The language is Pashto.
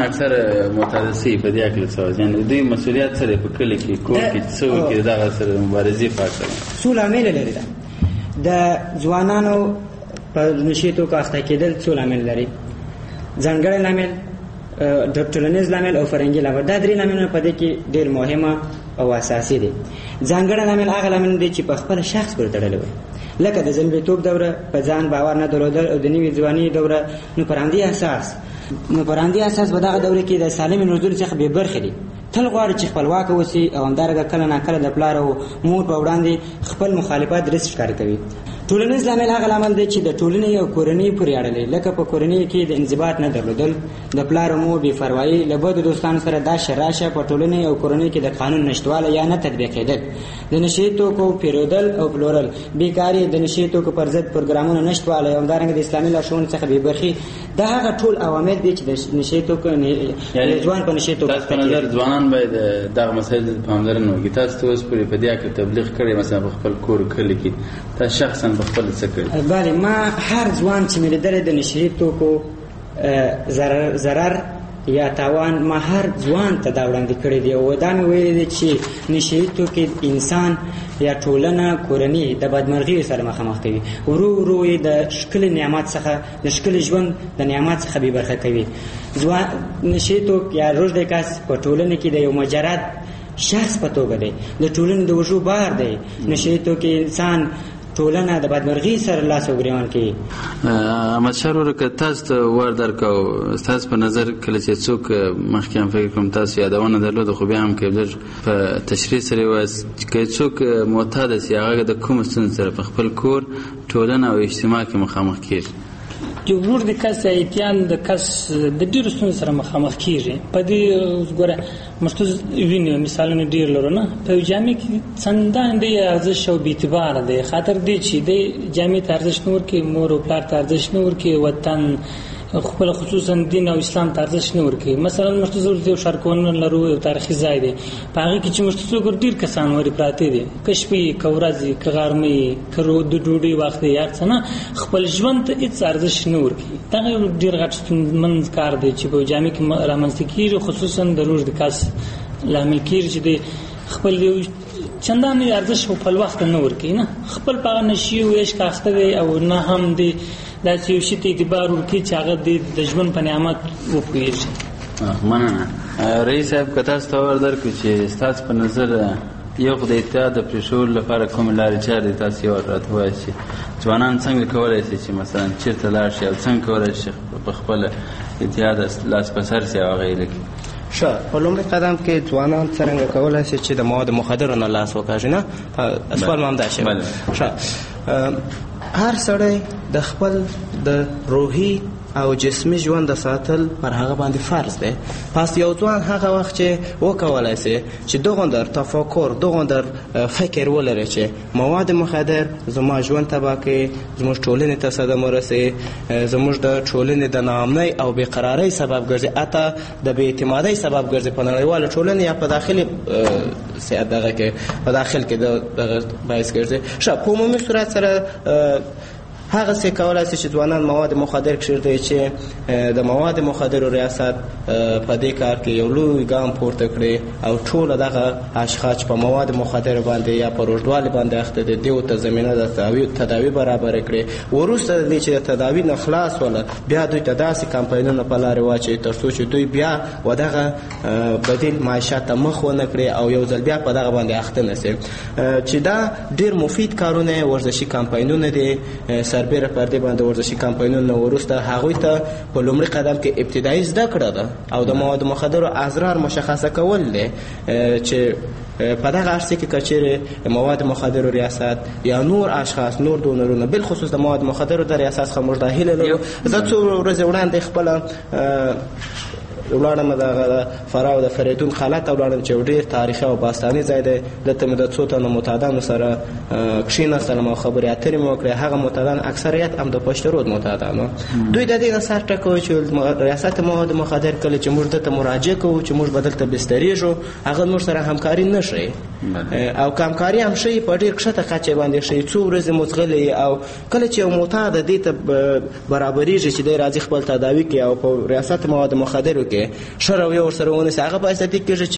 اکثر معترضي په دې اړه څه وایي؟ یعنی دوی مسؤلیت سره په کلی کې کور کې څو کې دا سره مبارزې پاتې څو لامل لري د ځوانانو په نشي توکو اخته کېدل څو لامل لري. ځانګړی لامل، د ټولنیز لامل او فرهنګي لامل. دا درې لاملونه په دې کې ډېر مهمه او اساسي دي. ځانګړی لامل هغه لامل دی چې په خپل شخص پورې تړلی وي، لکه د زلمیتوب دوره، په ځان باور نه درلودل او د نوي ځواني دوره. نو پر همدې اساس په دغه دوره کې د سالم نزول څخه بې برخې دي. تل غواړي چې خپلواک اوسي او همدارنګه کله ناکله د پلار او مور په وړاندې خپل مخالفت درس ښکاره کوي. ټولنیز لامل هغه لامل دی چې د ټولنې او کورنۍ پورې اړه لري، لکه په کورنۍ کې د انضباط نه درلودل، د پلار او مور بې پروایي، له بدو دوستانو سره دا شراشه، په ټولنې او کورنۍ کې د قانون نشتوالی یا نه تطبیق کېدل، د نشي توکو پیرودل او پلورل، بیکاري، د نشي توکو پر ضد پروګرامونو نشتوالی او همدارنګه د اسلامي لارښوونو څخه بې برخې. دا هغه ټول عوامل دي چې د نشي توکو ځوان په نشي توکو تاسو په نظر ځوانان باید دغه مسایل پاملرنه وکړي. تاسو اوس پورې په دې کې تبلیغ کړی، مثلا په خپل کور کلی کې تاسو شخصا په خپل څه کړی؟ بله، ما هر ځوان چې مې لیدلی د نشي توکو ضرر یا تاوان ما هر ځوان ته دا وړاندې کړی دی او دا مې ویلي دی چې نشي توکي انسان یا ټولنه کورنۍ د بدمرغۍ سره مخامخ کوي، ورو ورو یې د ښکلي نعمت څخه، د ښکلي ژوند د نعمت څخه بې برخه کوي. نشي توک یا روږدی کس په ټولنه کې د یو مجرد شخص په توګه دی، د ټولنې د وژو بار دی. نشي توکي انسان ټولنه د بدمرغۍ سره لاس او ګریوان کوي. احمدشاه ورور که تاسو ته ور درکو، تاسو په نظر کله چې څوک مخکې هم فکر کوم تاسو یادونه درلوده، خو بیا هم که لږ په تشریح سره وایاست که څوک معتاد سي هغه د کوم ستونزې سره په خپل کور، ټولنه او اجتماع کې مخامخ کېږي؟ چې ورور د کس یا اتیان د کس د ډېرو ستونزو سره مخامخ کېږي. په دې ګوره موږ وینو مثالونه ډېر لرو نه، په یو جامع کې څندان دی ارزښت او بې اعتباره دی، خاطر دی چې دی جامع ته ارزښت نه ورکوي، مور او پلار ته ارزښت نه ورکوي، وطن خپل خصوصا دین او اسلام ته ارزښت نه ورکوي. مثلا موږ یو ښارکونه لرو، یو تاریخي ځای دی، په هغې کې چې موږ ډېر کسان ورې پراته دي، که شپې که ورځې که غرمې که د ډوډۍ وخت دی، هر څه نه، خپل ژوند ته هېڅ ارزښت نه ورکوي. دغه یو ډېر غټ ستونزمن کار دی چې په جامع کې رامنځته کېږي، خصوصا د روږدي کس لامل کېږي چې دی خپل یو چندان ارزښت خپل وخت نه ورکوي، نه خپل په هغه نشي او عشق اخته دی او نه هم دی داسې یو شي ته اعتبار ورکوي چې هغه د ژوند په نعمت وپوهېږي. مننه. رئیس صاحب که تاسو ته ور درکړو چې ستاسو په نظر یو خو د اتحاد د پرېښودلو لپاره کومې لارې چارې دي، تاسو یې راته ووایاست چې ځوانان څنګه کولی شي چې مثلا چېرته لاړ شي او څنګه کولی شي په خپله اتحاد لاس په سر شي او هغه یې لکړي؟ ښه، په لومړي قدم کې ځوانان څرنګه کولی شي چې د موادو مخدرو نه لاس وکاږي؟ نه، سوال مو همدا شوی. ښه، هر سړی د خپل د روحي او جسمي ژوند د ساتل پر هغه باندې فرض دی. پس یو ځوان هغه وخت چې وکولای شي چې دغوندر تفکر، دغوندر فکر ولري چې مواد مخدر زما ژوند تباه کوي، زموږ ټولنې ته صدمه ورسوي، زموږ د ټولنې د ناامنۍ او بېقرارۍ سبب ګرځي، حتی د بې اعتمادۍ سبب ګرځي په نړیواله ټولنه یا په داخلي دغه کې په داخل کې دغه باعث ګرځي. ښه، په عمومي صورت سره هغه څه کولای شي چې ځوانان مواد مخدر کښېږدي چې د مواد مخدرو ریاست په دې کار کې یو لوی ګام پورته کړي او ټول دغه اشخاص په مواد مخدر باندې یا په روږدوالي باندې اخته دي، دیو ته زمینه د تداوی برابر کړي. وروسته د دې چې د تداوی نه خلاص وله، بیا دوی ته داسې کمپاینونه په لارې واچوي تر څو چې دوی بیا ودغه بدیل معیشت ته مخ ونه کړي او یو ځل بیا په دغه باندې اخته نه شي. چې دا ډېر مفید کارونه ورزشي کمپاینونه دي، سربیره پر دې باندې ورزشي کمپاینونه وروسته هغوی ته په لومړي قدم کې ابتدایي زده کړه ده او د مواد مخدرو اضرار مشخصه کول دي چې په دغه عرصه کې که چیرې مواد مخدرو ریاست یا نور اشخاص، نور دونرونه، بالخصوص د مواد مخدرو د ریاست څخه موږ دا هیله لرو. زه څو ورځې وړاندې خپله ولاړم د فراه د فریدون قلعه ته ولاړم چې ډېر تاریخي او باستاني ځای دی. دلته مې د څو تنو معتادانو سره کښېناستلم او خبرې اترې مې وکړې. هغه معتادان اکثریت هم د پشت رود معتادانو. دوی د دې نه سر ټکوي چې ریاست مواد مخدر کله چې موږ دلته مراجعه کوو چې موږ به دلته بستریږو، هغه موږ سره همکاري نه ښیي. او کمکاري هم شي په ډېر کښته کچې باندې شي. څو ورځې مو ځغلي او کله چې یو معتاد دې ته برابرېږي چې دی راځي خپل تداوي کوي او په ریاست مواد مخدرو کې ښه رویه ورسره ونیسي، هغه په اساسي کېږي